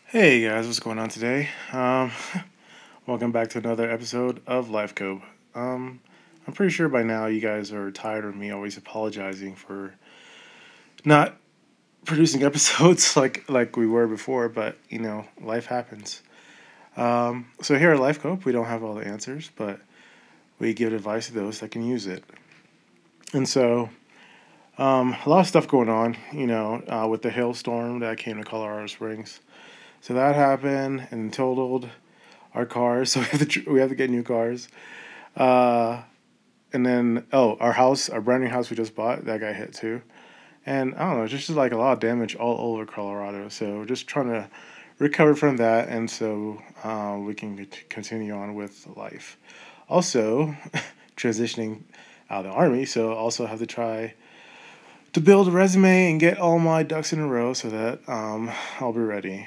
Hey guys, what's going on today? Welcome back to another episode of Life Code. Um, I'm pretty sure by now you guys are tired of me always apologizing for not producing episodes like we were before, but life happens. So here at Life Cope, we don't have all the answers, but we give advice to those that can use it. And so, a lot of stuff going on, with the hailstorm that came to Colorado Springs. So that happened and totaled our cars, so we have to get new cars. Uh, and then our house, our brand new house we just bought, that got hit too. And I don't know, just like a lot of damage all over Colorado. So we're just trying to recover from that, and so we can continue on with life. Also, transitioning out of the army, so also have to try to build a resume and get all my ducks in a row so that I'll be ready.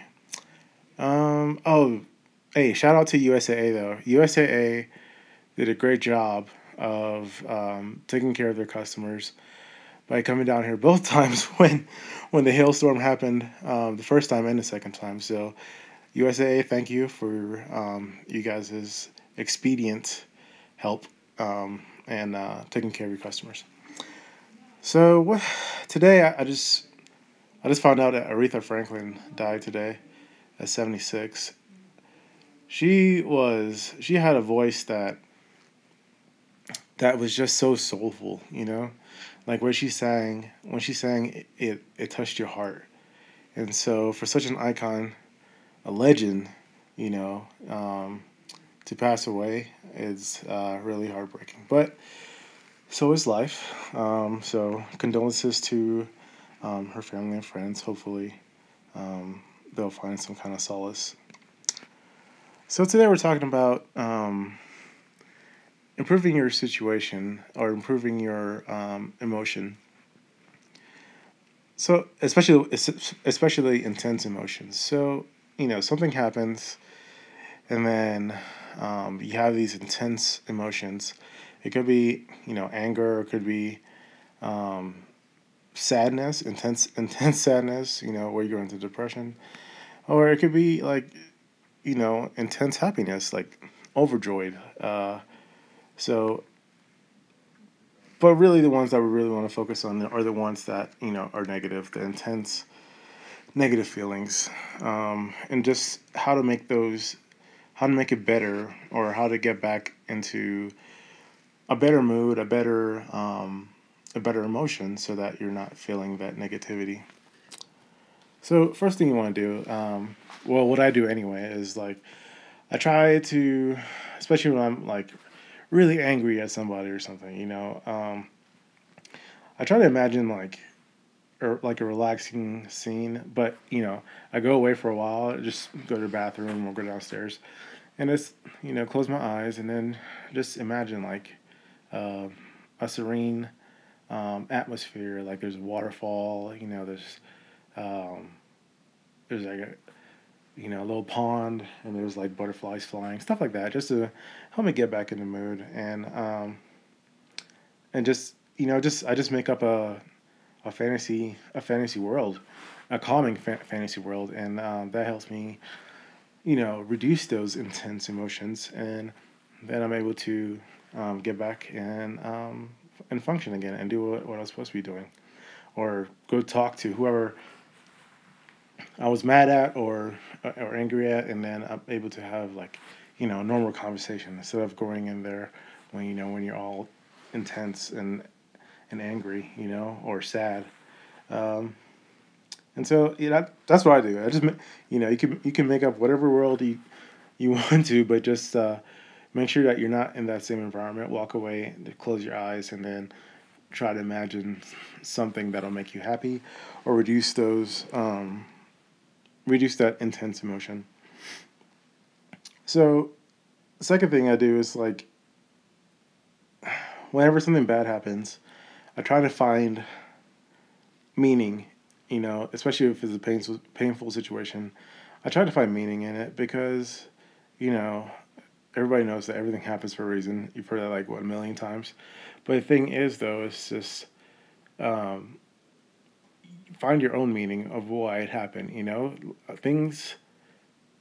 Oh, hey, shout out to USAA though. USAA did a great job of taking care of their customers by coming down here both times when the hailstorm happened, the first time and the second time. So USAA, thank you for you guys' expedient help and taking care of your customers. So what today I just found out that Aretha Franklin died today at 76. She had a voice that was just so soulful, like when she sang it touched your heart. And so for such an icon, a legend, you know um, to pass away is really heartbreaking, but so is life. So condolences to her family and friends. Hopefully they'll find some kind of solace. So today we're talking about improving your situation or improving your emotion. So especially intense emotions. So something happens, and then you have these intense emotions. It could be anger, or it could be um, sadness, intense sadness. Where you go into depression, or it could be like intense happiness, like overjoyed. So, but really, the ones that we really want to focus on are the ones that are negative, the intense negative feelings, and just how to make it better, or how to get back into a better mood, a better emotion, so that you're not feeling that negativity. So first thing you want to do, well, what I do anyway is like I try to, especially when I'm like really angry at somebody or something, I try to imagine like a relaxing scene, but I go away for a while, just go to the bathroom or go downstairs, and just close my eyes and then just imagine like uh, a serene atmosphere. Like there's a waterfall, um, there's like a little pond, and there's like butterflies flying, stuff like that, just to help me get back in the mood, and just just I just make up a fantasy world, a calming fantasy world, and that helps me reduce those intense emotions, and then I'm able to get back and function again and do what I was supposed to be doing, or go talk to whoever I was mad at or angry at, and then I'm able to have like normal conversation instead of going in there when you're all intense and angry, or sad. Um, and so that's what I do. I just you can make up whatever world you want to, but just make sure that you're not in that same environment. Walk away, close your eyes, and then try to imagine something that'll make you happy, or reduce that intense emotion. So the second thing I do is like whenever something bad happens, I try to find meaning. Especially if it's a painful situation, I try to find meaning in it because you know everybody knows that everything happens for a reason. You've heard that like what, a million times. But the thing is, though, it's just um, find your own meaning of why it happened. Things.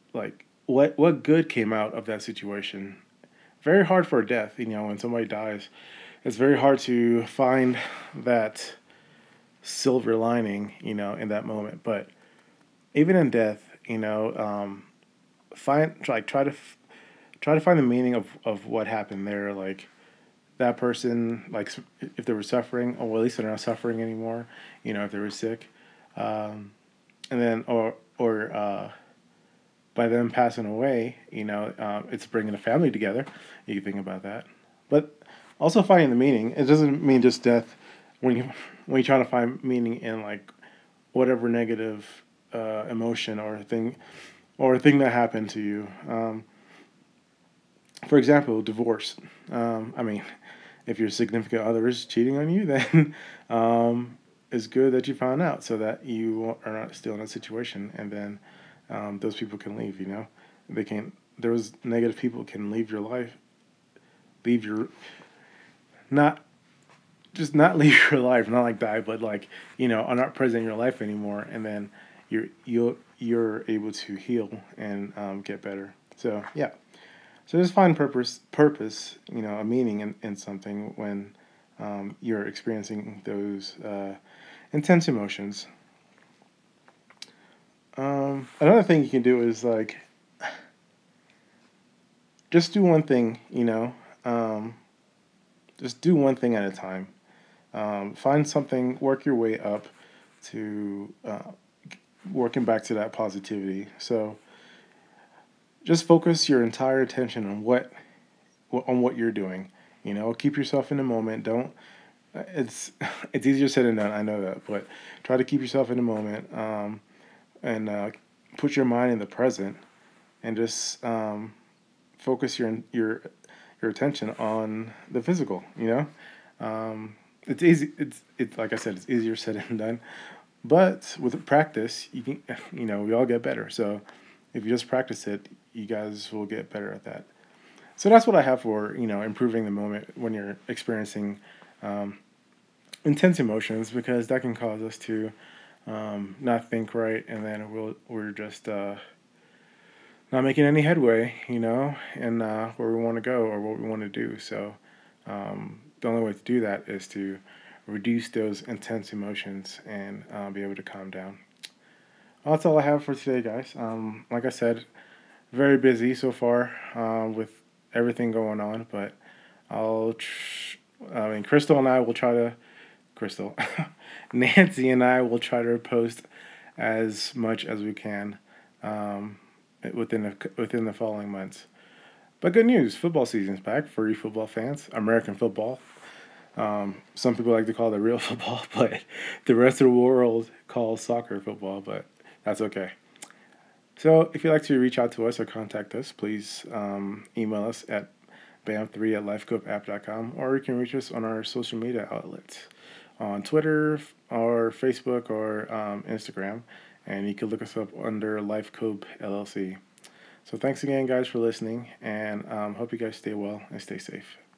like what good came out of that situation. Very hard for a death, when somebody dies. It's very hard to find that silver lining, in that moment. But even in death, find like try to find the meaning of what happened there. Like that person, like if they were suffering, or well, at least they're not suffering anymore. If they were sick, um, and then or by them passing away, it's bringing a family together. You can think about that, but also finding the meaning. It doesn't mean just death. When you try to find meaning in like whatever negative emotion or thing that happened to you. For example, divorce. I mean, if your significant other is cheating on you, then it's good that you found out so that you are not still in that situation, and then those people can leave. They can. Those negative people can leave your life, leave your not just not leave your life, not like die, but like are not present in your life anymore, and then you're able to heal and get better. So yeah. So just find purpose, a meaning in something when you're experiencing those intense emotions. Another thing you can do is like just do one thing, just do one thing at a time. Find something, work your way up to working back to that positivity. So just focus your entire attention on what you're doing. Keep yourself in the moment. Don't. It's it's easier said than done. I know that, but try to keep yourself in the moment and put your mind in the present and just focus your attention on the physical. It's easy. It's like I said, it's easier said than done. But with practice, you can we all get better. So if you just practice it, you guys will get better at that. So that's what I have for improving the moment when you're experiencing um, intense emotions, because that can cause us to not think right, and then we're just not making any headway, and where we want to go or what we want to do. So the only way to do that is to reduce those intense emotions and be able to calm down. Well, that's all I have for today, guys. Like I said, very busy so far with everything going on, but I mean, Crystal and I will try to. Crystal, Nancy and I will try to post as much as we can um, within the following months. But good news, football season's back for you football fans. American football. Some people like to call it real football, but the rest of the world calls soccer football. But that's okay. So if you'd like to reach out to us or contact us, please email us at bam3@lifecopapp.com, or you can reach us on our social media outlets on Twitter or Facebook or Instagram, and you can look us up under Life Cope LLC. So thanks again, guys, for listening, and hope you guys stay well and stay safe.